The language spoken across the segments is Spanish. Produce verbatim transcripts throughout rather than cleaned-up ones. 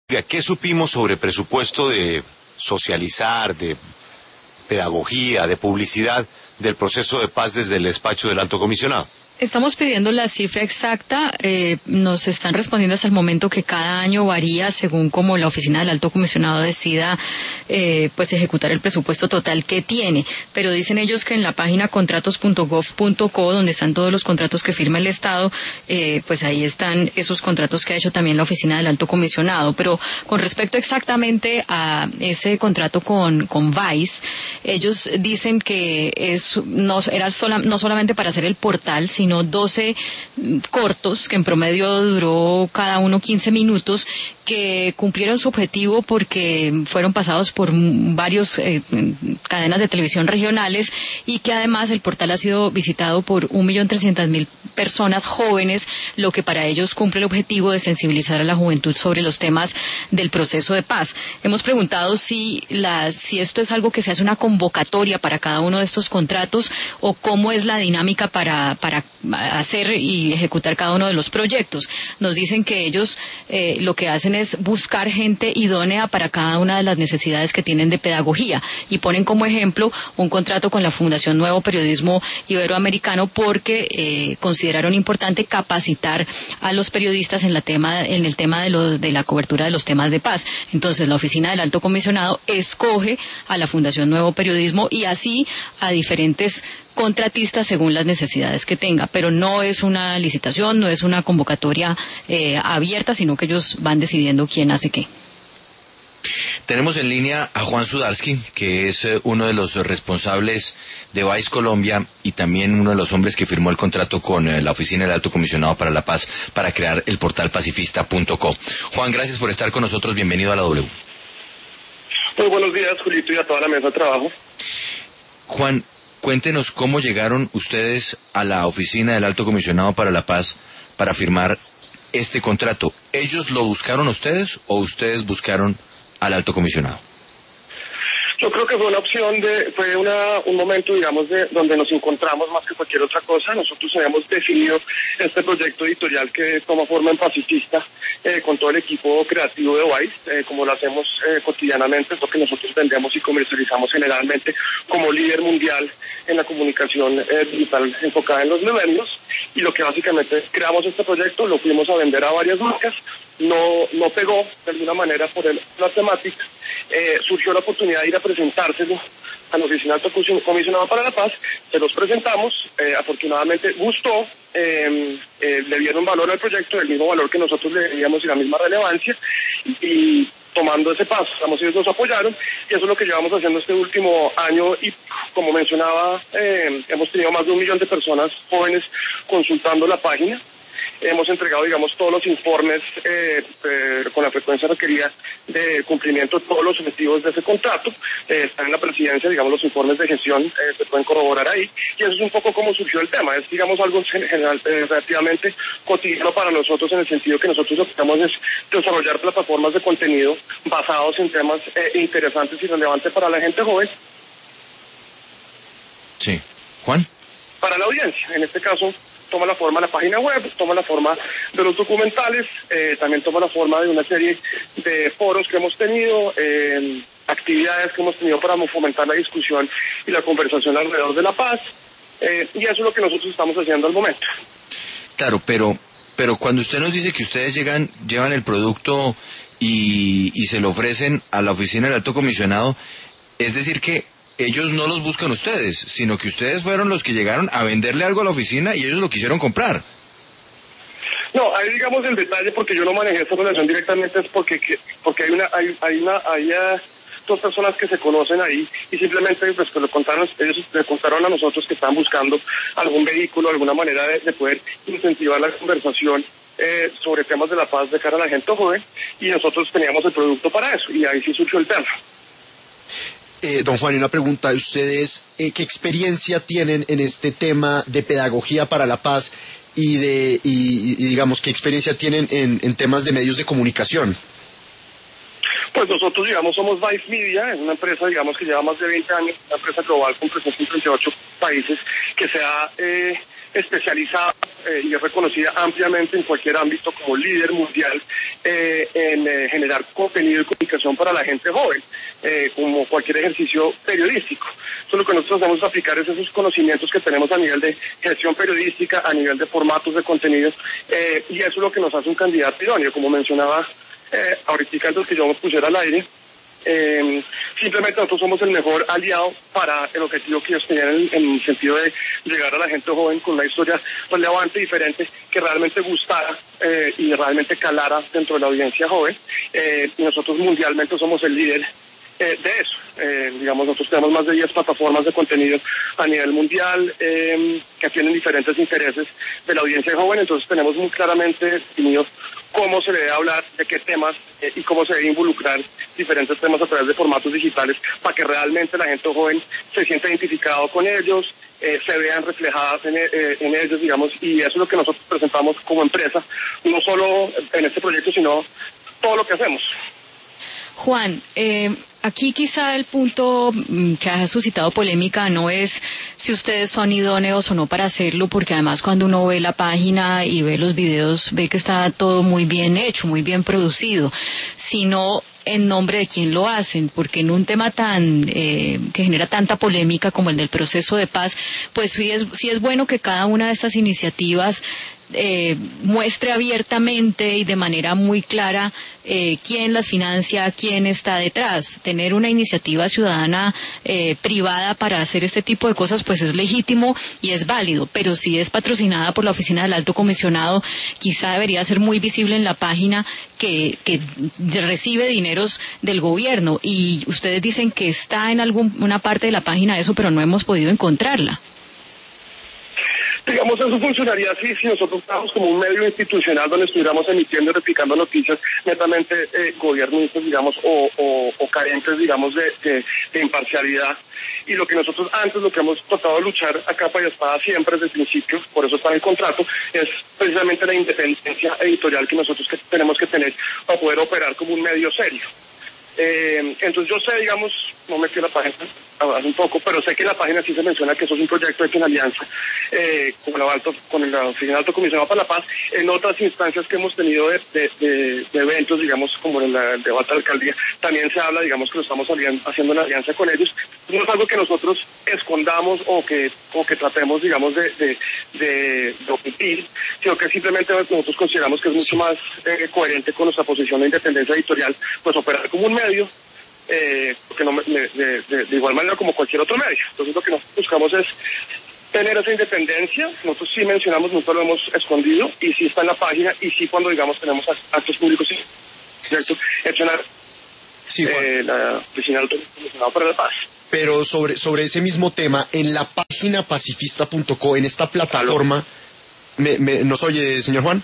¿Qué supimos sobre presupuesto de socializar, de pedagogía, de publicidad del proceso de paz desde el despacho del Alto Comisionado? Estamos pidiendo la cifra exacta, eh, nos están respondiendo hasta el momento que cada año varía según como la oficina del Alto Comisionado decida eh, pues ejecutar el presupuesto total que tiene, pero dicen ellos que en la página contratos punto gov punto co, donde están todos los contratos que firma el Estado, eh, pues ahí están esos contratos que ha hecho también la oficina del Alto Comisionado. Pero con respecto exactamente a ese contrato con, con Vice, ellos dicen que es no era sola, no solamente para hacer el portal, sino sino doce cortos, que en promedio duró cada uno quince minutos, que cumplieron su objetivo porque fueron pasados por varios eh, cadenas de televisión regionales, y que además el portal ha sido visitado por un millón trescientas mil personas jóvenes, lo que para ellos cumple el objetivo de sensibilizar a la juventud sobre los temas del proceso de paz. Hemos preguntado si, la, si esto es algo que se hace una convocatoria para cada uno de estos contratos, o cómo es la dinámica para, para hacer y ejecutar cada uno de los proyectos. Nos dicen que ellos eh, lo que hacen es buscar gente idónea para cada una de las necesidades que tienen de pedagogía, y ponen como ejemplo un contrato con la Fundación Nuevo Periodismo Iberoamericano porque eh, consideraron importante capacitar a los periodistas en, la tema, en el tema de, los, de la cobertura de los temas de paz. Entonces la oficina del Alto Comisionado escoge a la Fundación Nuevo Periodismo y así a diferentes contratistas según las necesidades que tenga, pero no es una licitación, no es una convocatoria eh, abierta, sino que ellos van decidiendo quién hace qué. Tenemos en línea a Juan Sudarsky, que es eh, uno de los responsables de Vice Colombia y también uno de los hombres que firmó el contrato con eh, la Oficina del Alto Comisionado para la Paz para crear el portal pacifista punto co. Juan, gracias por estar con nosotros, bienvenido a la W. Muy buenos días, Julito, y a toda la mesa de trabajo. Juan, cuéntenos cómo llegaron ustedes a la Oficina del Alto Comisionado para la Paz para firmar este contrato. ¿Ellos lo buscaron a ustedes o ustedes buscaron al Alto Comisionado? Yo creo que fue una opción de, fue una, un momento, digamos, de donde nos encontramos más que cualquier otra cosa. Nosotros habíamos definido este proyecto editorial que toma forma en Pacifista, eh, con todo el equipo creativo de Vice, eh, como lo hacemos eh, cotidianamente, es lo que nosotros vendemos y comercializamos generalmente como líder mundial en la comunicación eh, digital enfocada en los millennials. Y lo que básicamente creamos este proyecto, lo fuimos a vender a varias marcas, no, no pegó de alguna manera por el, la temática. Eh, surgió la oportunidad de ir a presentárselo a la Oficina Alto Comisionado para la Paz, se los presentamos, eh, afortunadamente gustó, eh, eh, le dieron valor al proyecto, el mismo valor que nosotros le debíamos y la misma relevancia, y, y tomando ese paso, digamos, ellos nos apoyaron, y eso es lo que llevamos haciendo este último año, y como mencionaba, eh, hemos tenido más de un millón de personas jóvenes consultando la página. Hemos entregado, digamos, todos los informes eh, eh, con la frecuencia requerida de cumplimiento de todos los objetivos de ese contrato. Eh, están en la presidencia, digamos, los informes de gestión, eh, se pueden corroborar ahí. Y eso es un poco como surgió el tema. Es, digamos, algo general, eh, relativamente cotidiano para nosotros, en el sentido que nosotros lo que hacemos es desarrollar plataformas de contenido basados en temas eh, interesantes y relevantes para la gente joven. Sí. Juan. Para la audiencia, en este caso, toma la forma de la página web, toma la forma de los documentales, eh, también toma la forma de una serie de foros que hemos tenido, eh, actividades que hemos tenido para fomentar la discusión y la conversación alrededor de la paz, eh, y eso es lo que nosotros estamos haciendo al momento. Claro, pero pero cuando usted nos dice que ustedes llegan llevan el producto y, y se lo ofrecen a la Oficina del Alto Comisionado, es decir que ellos no los buscan ustedes, sino que ustedes fueron los que llegaron a venderle algo a la oficina y ellos lo quisieron comprar. No, ahí digamos el detalle, porque yo no manejé esta relación directamente, es porque porque hay una hay, hay una hay uh, dos personas que se conocen ahí, y simplemente pues que lo contaron, ellos le contaron a nosotros que estaban buscando algún vehículo, alguna manera de, de poder incentivar la conversación eh, sobre temas de la paz de cara a la gente joven, y nosotros teníamos el producto para eso, y ahí sí surgió el tema. Eh, don Juan, una pregunta. ¿Ustedes eh, qué experiencia tienen en este tema de pedagogía para la paz y de y, y digamos qué experiencia tienen en, en temas de medios de comunicación? Pues nosotros, digamos, somos Vice Media, es una empresa, digamos, que lleva más de veinte años, una empresa global con presencia en treinta y ocho países, que se ha eh, especializado eh, y es reconocida ampliamente en cualquier ámbito como líder mundial eh, en eh, generar contenido y comunicación para la gente joven, eh, como cualquier ejercicio periodístico. Entonces lo que nosotros hacemos es aplicar esos conocimientos que tenemos a nivel de gestión periodística, a nivel de formatos de contenido, eh, y eso es lo que nos hace un candidato idóneo, como mencionaba eh, ahorita antes que yo me pusiera al aire. Eh, simplemente nosotros somos el mejor aliado para el objetivo que ellos tenían en, en el sentido de llegar a la gente joven con una historia relevante, diferente, que realmente gustara eh, y realmente calara dentro de la audiencia joven. Eh, y nosotros mundialmente somos el líder eh, de eso. Eh, digamos, nosotros tenemos más de diez plataformas de contenido a nivel mundial eh, que tienen diferentes intereses de la audiencia joven, entonces tenemos muy claramente definido cómo se debe hablar, de qué temas eh, y cómo se debe involucrar diferentes temas a través de formatos digitales para que realmente la gente joven se sienta identificado con ellos, eh, se vean reflejadas en, eh, en ellos, digamos, y eso es lo que nosotros presentamos como empresa, no solo en este proyecto, sino todo lo que hacemos. Juan, eh, aquí quizá el punto que ha suscitado polémica no es si ustedes son idóneos o no para hacerlo, porque además cuando uno ve la página y ve los videos, ve que está todo muy bien hecho, muy bien producido, sino en nombre de quién lo hacen, porque en un tema tan eh, que genera tanta polémica como el del proceso de paz, pues sí es, sí es bueno que cada una de estas iniciativas Eh, muestre abiertamente y de manera muy clara eh, quién las financia, quién está detrás. Tener una iniciativa ciudadana eh, privada para hacer este tipo de cosas pues es legítimo y es válido, pero si es patrocinada por la Oficina del Alto Comisionado, quizá debería ser muy visible en la página que, que recibe dineros del gobierno, y ustedes dicen que está en alguna parte de la página eso, pero no hemos podido encontrarla. Digamos, eso funcionaría así si nosotros fuéramos como un medio institucional donde estuviéramos emitiendo y replicando noticias netamente eh, gobiernistas, digamos, o, o, o carentes, digamos, de, de, de imparcialidad. Y lo que nosotros antes, lo que hemos tratado de luchar a capa y espada siempre desde el principio, por eso está en el contrato, es precisamente la independencia editorial que nosotros que tenemos que tener para poder operar como un medio serio. Eh, entonces yo sé, digamos, no me fui a la página hace un poco, pero sé que en la página sí se menciona que eso es un proyecto hecho en alianza eh, con, la alto, con el Oficina Alto Comisionado para la Paz. En otras instancias que hemos tenido de, de, de, de eventos, digamos, como en el debate de la alcaldía, también se habla, digamos, que lo estamos haciendo en alianza con ellos. No es algo que nosotros escondamos o que, o que tratemos, digamos, de, de, de, de omitir, sino que simplemente nosotros consideramos que es mucho más eh, coherente con nuestra posición de independencia editorial, pues operar como un medio, eh, porque no, de, de, de, de igual manera como cualquier otro medio. Entonces lo que nosotros buscamos es tener esa independencia. Nosotros sí mencionamos, nunca lo hemos escondido, y sí está en la página, y sí cuando, digamos, tenemos actos públicos, ¿cierto? Hecho en la, sí, eh, la Oficina del Comisionado para la Paz. Pero sobre, sobre ese mismo tema, en la página pacifista punto co, en esta plataforma, me, me, ¿nos oye, señor Juan?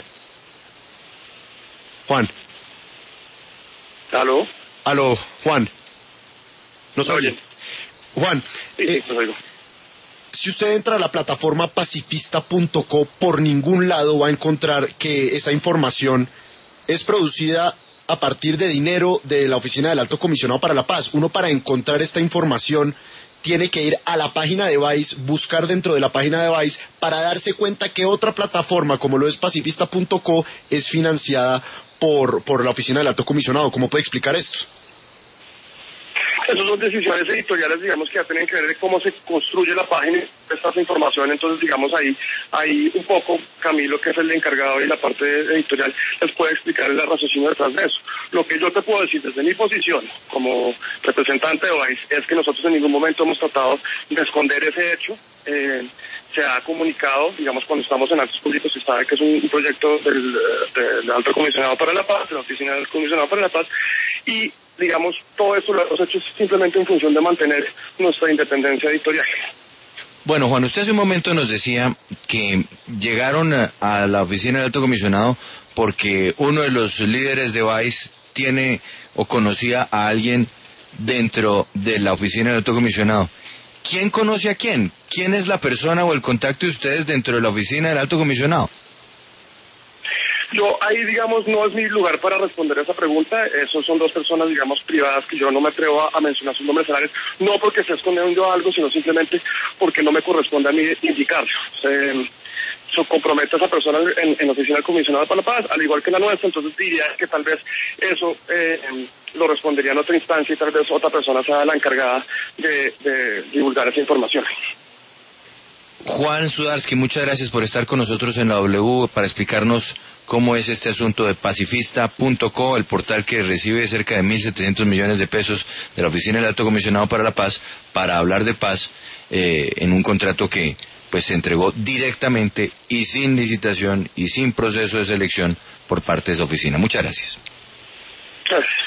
Juan. ¿Aló? Aló, Juan. ¿Nos oye? Oye. Juan, sí, eh, sí, nos oigo. si usted entra a la plataforma pacifista punto co, por ningún lado va a encontrar que esa información es producida a partir de dinero de la Oficina del Alto Comisionado para la Paz. Uno, para encontrar esta información, tiene que ir a la página de Vice, buscar dentro de la página de Vice para darse cuenta que otra plataforma, como lo es pacifista punto co, es financiada por, por la Oficina del Alto Comisionado. ¿Cómo puede explicar esto? Esas son decisiones editoriales, digamos, que ya tienen que ver de cómo se construye la página y esta información. Entonces, digamos, ahí, ahí un poco Camilo, que es el encargado y la parte editorial, les puede explicar el raciocinio detrás de eso. Lo que yo te puedo decir desde mi posición como representante de Vice es que nosotros en ningún momento hemos tratado de esconder ese hecho. Eh, se ha comunicado, digamos, cuando estamos en actos públicos, se sabe que es un, un proyecto del, del Alto Comisionado para la Paz, de la Oficina del Comisionado para la Paz, y digamos, todo esto lo hemos hecho simplemente en función de mantener nuestra independencia editorial. Bueno, Juan, usted hace un momento nos decía que llegaron a, a la Oficina del Alto Comisionado porque uno de los líderes de Vice tiene o conocía a alguien dentro de la Oficina del Alto Comisionado. ¿Quién conoce a quién? ¿Quién es la persona o el contacto de ustedes dentro de la Oficina del Alto Comisionado? Yo ahí, digamos, no es mi lugar para responder a esa pregunta. Esos son dos personas, digamos, privadas que yo no me atrevo a, a mencionar sus nombres reales, no porque esté escondiendo algo, sino simplemente porque no me corresponde a mí indicarlo. Eh, se compromete a esa persona en, en la oficina del comisionado para la paz, al igual que la nuestra. Entonces diría que tal vez eso eh, lo respondería en otra instancia y tal vez otra persona sea la encargada de, de divulgar esa información. Juan Sudarsky, muchas gracias por estar con nosotros en la W para explicarnos cómo es este asunto de pacifista punto co, el portal que recibe cerca de mil setecientos millones de pesos de la Oficina del Alto Comisionado para la Paz para hablar de paz eh, en un contrato que pues se entregó directamente y sin licitación y sin proceso de selección por parte de esa oficina. Muchas gracias. Gracias.